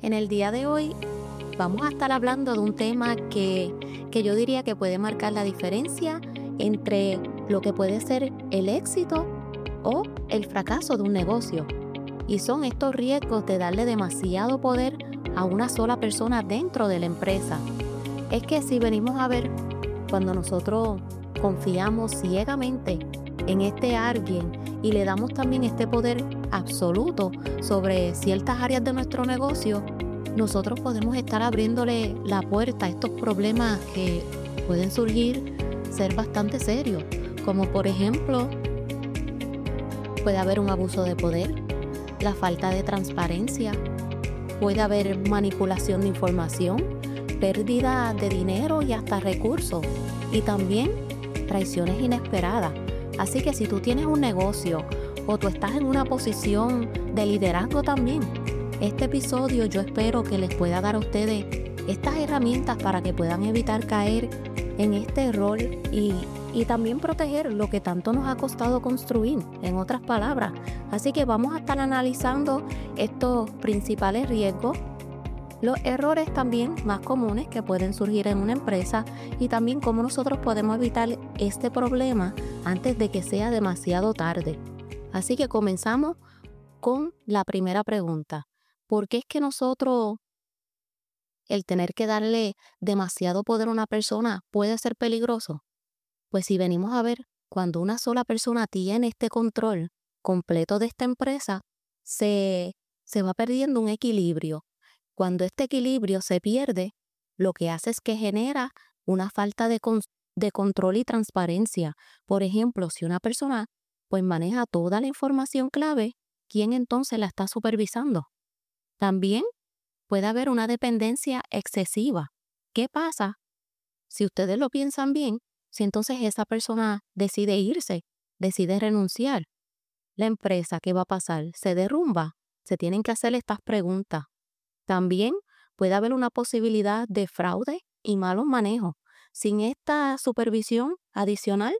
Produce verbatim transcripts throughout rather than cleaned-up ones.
En el día de hoy vamos a estar hablando de un tema que, que yo diría que puede marcar la diferencia entre lo que puede ser el éxito o el fracaso de un negocio. Y son estos riesgos de darle demasiado poder a una sola persona dentro de la empresa. Es que si venimos a ver, cuando nosotros confiamos ciegamente en este alguien y le damos también este poder absoluto sobre ciertas áreas de nuestro negocio, nosotros podemos estar abriéndole la puerta a estos problemas que pueden surgir, ser bastante serios, como por ejemplo, puede haber un abuso de poder, la falta de transparencia, puede haber manipulación de información, pérdida de dinero y hasta recursos, y también traiciones inesperadas. Así que si tú tienes un negocio o tú estás en una posición de liderazgo también, este episodio yo espero que les pueda dar a ustedes estas herramientas para que puedan evitar caer en este error y, y también proteger lo que tanto nos ha costado construir, en otras palabras. Así que vamos a estar analizando estos principales riesgos, los errores también más comunes que pueden surgir en una empresa y también cómo nosotros podemos evitar este problema antes de que sea demasiado tarde. Así que comenzamos con la primera pregunta. ¿Por qué es que nosotros el tener que darle demasiado poder a una persona puede ser peligroso? Pues si venimos a ver, cuando una sola persona tiene este control completo de esta empresa, se, se va perdiendo un equilibrio. Cuando este equilibrio se pierde, lo que hace es que genera una falta de, con, de control y transparencia. Por ejemplo, si una persona pues maneja toda la información clave, ¿quién entonces la está supervisando? También puede haber una dependencia excesiva. ¿Qué pasa si ustedes lo piensan bien? Si entonces esa persona decide irse, decide renunciar, la empresa, ¿qué va a pasar? ¿Se derrumba? Se tienen que hacer estas preguntas. También puede haber una posibilidad de fraude y malos manejos. Sin esta supervisión adicional,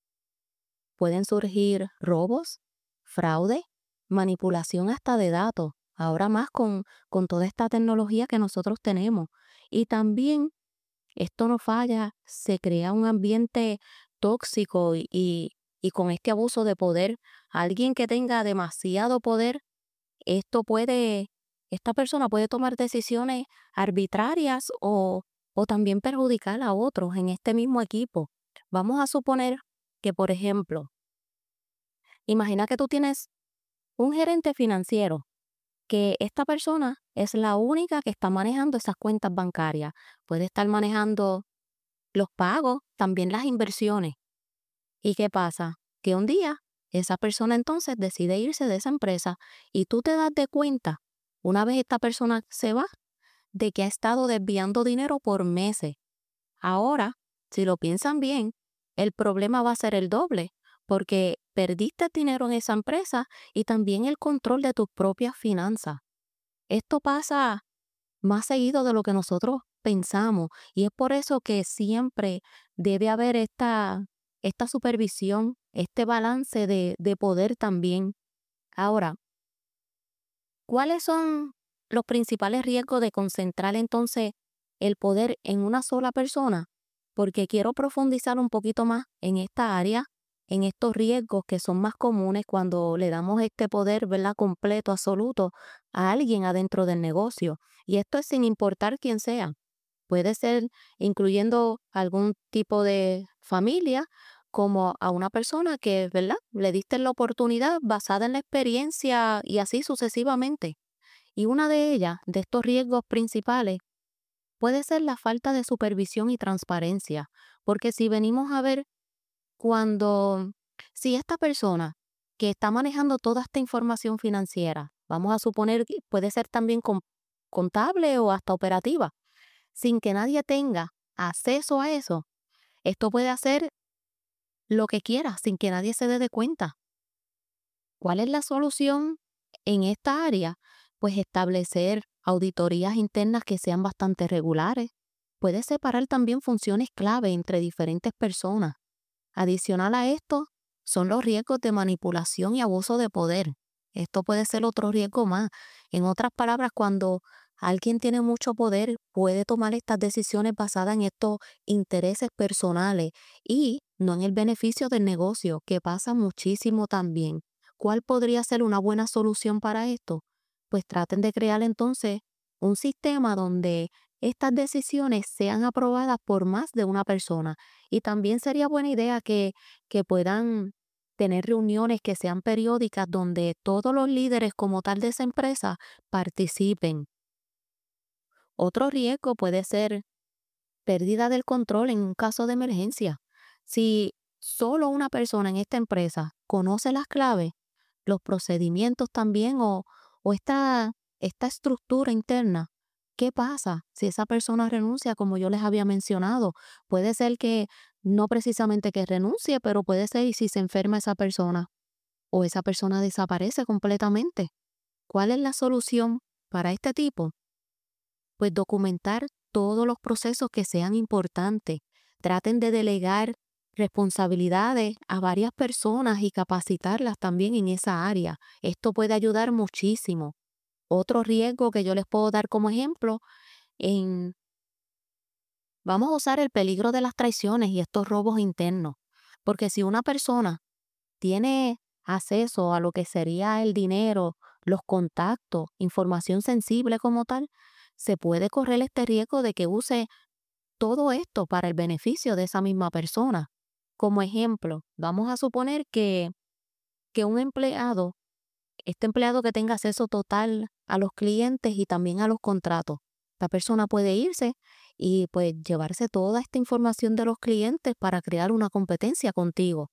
pueden surgir robos, fraude, manipulación hasta de datos. Ahora más con, con toda esta tecnología que nosotros tenemos. Y también, esto no falla, se crea un ambiente tóxico y, y, y con este abuso de poder, alguien que tenga demasiado poder, esto puede, esta persona puede tomar decisiones arbitrarias o, o también perjudicar a otros en este mismo equipo. Vamos a suponer que, por ejemplo, imagina que tú tienes un gerente financiero, que esta persona es la única que está manejando esas cuentas bancarias. Puede estar manejando los pagos, también las inversiones. ¿Y qué pasa? Que un día esa persona entonces decide irse de esa empresa y tú te das de cuenta, una vez esta persona se va, de que ha estado desviando dinero por meses. Ahora, si lo piensan bien, el problema va a ser el doble, porque perdiste dinero en esa empresa y también el control de tus propias finanzas. Esto pasa más seguido de lo que nosotros pensamos y es por eso que siempre debe haber esta, esta supervisión, este balance de, de poder también. Ahora, ¿cuáles son los principales riesgos de concentrar entonces el poder en una sola persona? Porque quiero profundizar un poquito más en esta área, en estos riesgos que son más comunes cuando le damos este poder, ¿verdad?, completo, absoluto a alguien adentro del negocio. Y esto es sin importar quién sea. Puede ser incluyendo algún tipo de familia, como a una persona que, ¿verdad?, le diste la oportunidad basada en la experiencia y así sucesivamente. Y una de ellas, de estos riesgos principales, puede ser la falta de supervisión y transparencia. Porque si venimos a ver, cuando, si esta persona que está manejando toda esta información financiera, vamos a suponer que puede ser también con- contable o hasta operativa, sin que nadie tenga acceso a eso, esto puede hacer lo que quiera sin que nadie se dé de cuenta. ¿Cuál es la solución en esta área? Pues establecer auditorías internas que sean bastante regulares. Puede separar también funciones clave entre diferentes personas. Adicional a esto, son los riesgos de manipulación y abuso de poder. Esto puede ser otro riesgo más. En otras palabras, cuando alguien tiene mucho poder, puede tomar estas decisiones basadas en estos intereses personales y no en el beneficio del negocio, que pasa muchísimo también. ¿Cuál podría ser una buena solución para esto? Pues traten de crear entonces un sistema donde estas decisiones sean aprobadas por más de una persona. Y también sería buena idea que, que puedan tener reuniones que sean periódicas donde todos los líderes como tal de esa empresa participen. Otro riesgo puede ser pérdida del control en un caso de emergencia. Si solo una persona en esta empresa conoce las claves, los procedimientos también o, o esta, esta estructura interna, ¿qué pasa si esa persona renuncia, como yo les había mencionado? Puede ser que no precisamente que renuncie, pero puede ser y si se enferma esa persona o esa persona desaparece completamente. ¿Cuál es la solución para este tipo? Pues documentar todos los procesos que sean importantes. Traten de delegar responsabilidades a varias personas y capacitarlas también en esa área. Esto puede ayudar muchísimo. Otro riesgo que yo les puedo dar como ejemplo, en, vamos a usar el peligro de las traiciones y estos robos internos. Porque si una persona tiene acceso a lo que sería el dinero, los contactos, información sensible como tal, se puede correr este riesgo de que use todo esto para el beneficio de esa misma persona. Como ejemplo, vamos a suponer que, que un empleado, este empleado que tenga acceso total a los clientes y también a los contratos, esta persona puede irse y pues llevarse toda esta información de los clientes para crear una competencia contigo.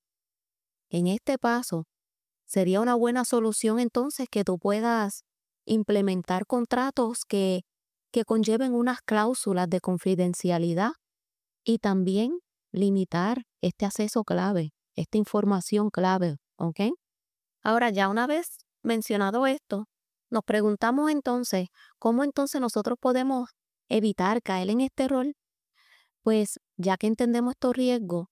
En este paso, sería una buena solución entonces que tú puedas implementar contratos que, que conlleven unas cláusulas de confidencialidad y también limitar este acceso clave, esta información clave, ¿ok? Ahora ya una vez mencionado esto, nos preguntamos entonces, ¿cómo entonces nosotros podemos evitar caer en este error? Pues ya que entendemos estos riesgos,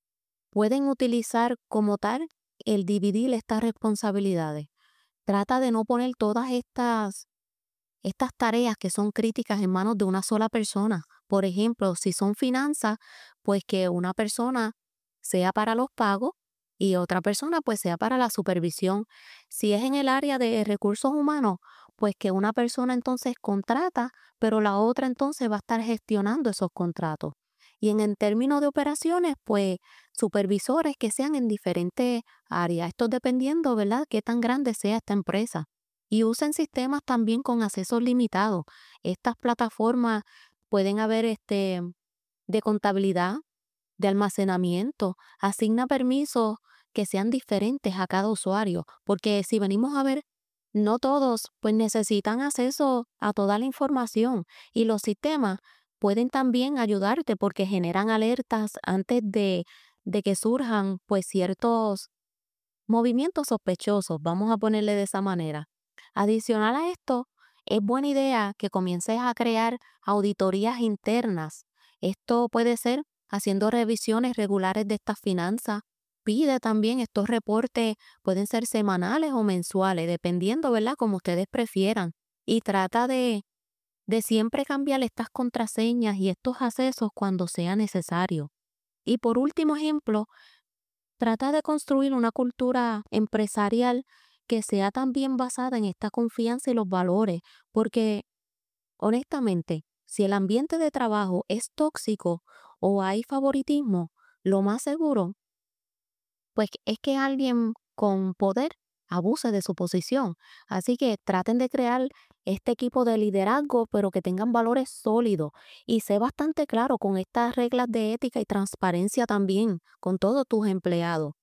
pueden utilizar como tal el dividir estas responsabilidades. Trata de no poner todas estas, estas tareas que son críticas en manos de una sola persona. Por ejemplo, si son finanzas, pues que una persona sea para los pagos y otra persona pues sea para la supervisión. Si es en el área de recursos humanos, pues que una persona entonces contrata, pero la otra entonces va a estar gestionando esos contratos. Y en el término de operaciones, pues supervisores que sean en diferentes áreas. Esto dependiendo, ¿verdad?, qué tan grande sea esta empresa. Y usen sistemas también con accesos limitados. Estas plataformas pueden haber este, de contabilidad, de almacenamiento, asigna permisos que sean diferentes a cada usuario, porque si venimos a ver, no todos pues necesitan acceso a toda la información y los sistemas pueden también ayudarte porque generan alertas antes de, de que surjan pues ciertos movimientos sospechosos, vamos a ponerle de esa manera. Adicional a esto, es buena idea que comiences a crear auditorías internas. Esto puede ser haciendo revisiones regulares de estas finanzas. Pide también estos reportes, pueden ser semanales o mensuales, dependiendo, ¿verdad?, como ustedes prefieran. Y trata de, de siempre cambiar estas contraseñas y estos accesos cuando sea necesario. Y por último ejemplo, trata de construir una cultura empresarial que sea también basada en esta confianza y los valores, porque honestamente, si el ambiente de trabajo es tóxico o hay favoritismo, lo más seguro, pues es que alguien con poder abuse de su posición. Así que traten de crear este equipo de liderazgo, pero que tengan valores sólidos y sé bastante claro con estas reglas de ética y transparencia también con todos tus empleados.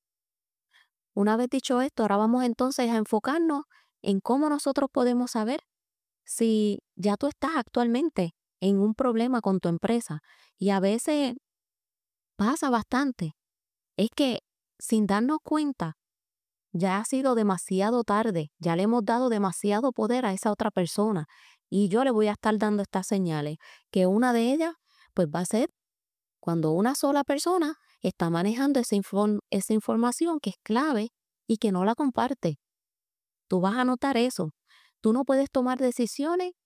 Una vez dicho esto, ahora vamos entonces a enfocarnos en cómo nosotros podemos saber si ya tú estás actualmente en un problema con tu empresa. Y a veces pasa bastante. Es que sin darnos cuenta, ya ha sido demasiado tarde, ya le hemos dado demasiado poder a esa otra persona. Y yo le voy a estar dando estas señales, que una de ellas pues va a ser cuando una sola persona está manejando esa, inform- esa información que es clave y que no la comparte. Tú vas a notar eso. Tú no puedes tomar decisiones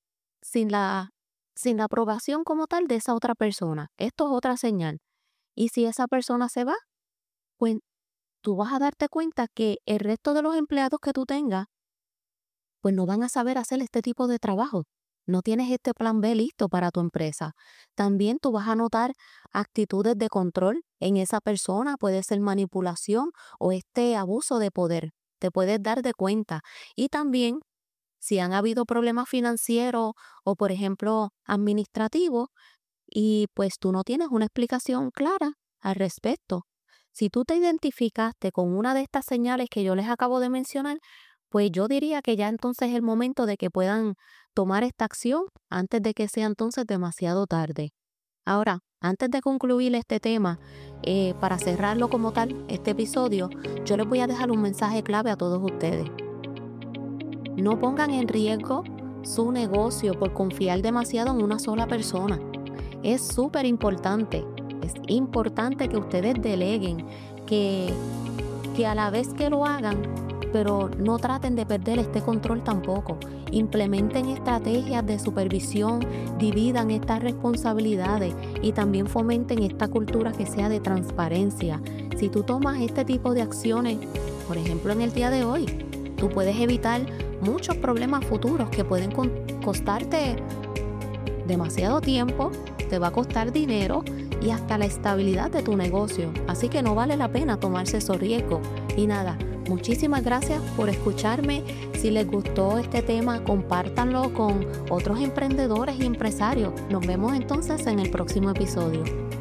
sin la, sin la aprobación como tal de esa otra persona. Esto es otra señal. Y si esa persona se va, pues tú vas a darte cuenta que el resto de los empleados que tú tengas, pues no van a saber hacer este tipo de trabajo. No tienes este plan B listo para tu empresa. También tú vas a notar actitudes de control en esa persona, puede ser manipulación o este abuso de poder. Te puedes dar de cuenta. Y también, si han habido problemas financieros o, por ejemplo, administrativos, y pues tú no tienes una explicación clara al respecto. Si tú te identificaste con una de estas señales que yo les acabo de mencionar, pues yo diría que ya entonces es el momento de que puedan tomar esta acción antes de que sea entonces demasiado tarde. Ahora, antes de concluir este tema, eh, para cerrarlo como tal, este episodio, yo les voy a dejar un mensaje clave a todos ustedes. No pongan en riesgo su negocio por confiar demasiado en una sola persona. Es súper importante, es importante que ustedes deleguen, que, que a la vez que lo hagan, pero no traten de perder este control tampoco. Implementen estrategias de supervisión, dividan estas responsabilidades y también fomenten esta cultura que sea de transparencia. Si tú tomas este tipo de acciones, por ejemplo en el día de hoy, tú puedes evitar muchos problemas futuros que pueden costarte demasiado tiempo, te va a costar dinero y hasta la estabilidad de tu negocio. Así que no vale la pena tomarse esos riesgos. Y nada, muchísimas gracias por escucharme. Si les gustó este tema, compártanlo con otros emprendedores y empresarios. Nos vemos entonces en el próximo episodio.